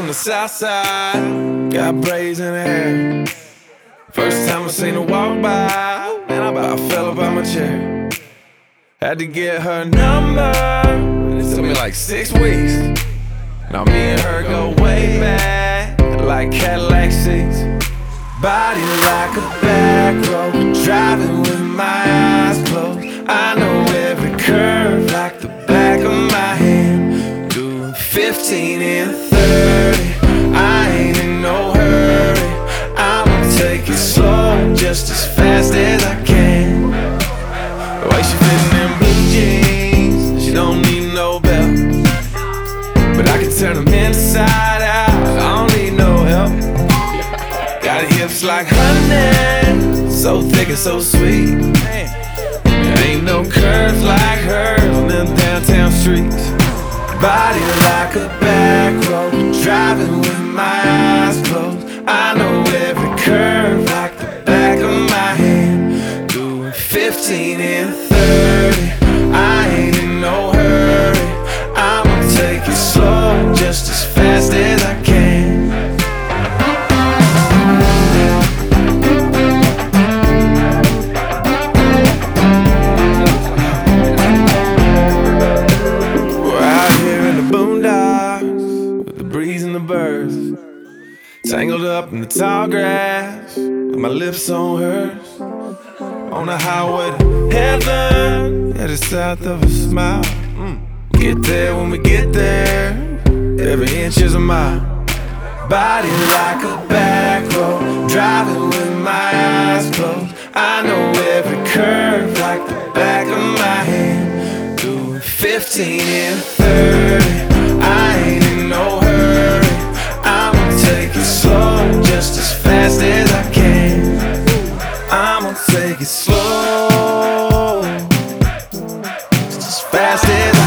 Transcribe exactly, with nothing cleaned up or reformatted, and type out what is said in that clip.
the south side, got braids in her hair. First time I seen her walk by, man, I about fell up out my chair. Had to get her number, it took me like six weeks. Now me and her go way back, like Cadillac seats. Body like a back road, driving with my eyes closed. I know every curve like the back of my hand. Doing fifteen and thirty, I ain't in no hurry. I'ma take it slow, just as fast as I can. The way she fitting in blue jeans, she don't need no belt, but I can turn them inside out, I don't need no help. Got hips like honey, so thick and so sweet. There ain't no curves like hers on them downtown streets. Body like a back road, driving with my eyes closed. I know every curve like the back of my hand. Doing fifteen and thirty, I ain't in no hurry. I'ma take it slow, just as fast as I can. Tangled up in the tall grass, with my lips on hers. On the highway to heaven, headed south of a smile. Mm. Get there when we get there, every inch is a mile. Body like a back road, driving with my eyes closed. I know every curve like the back of my hand. Doing fifteen and thirty, I ain't in no hurry. I'ma take it slow, just as fast as I can. I'ma take it slow, just as fast as I can.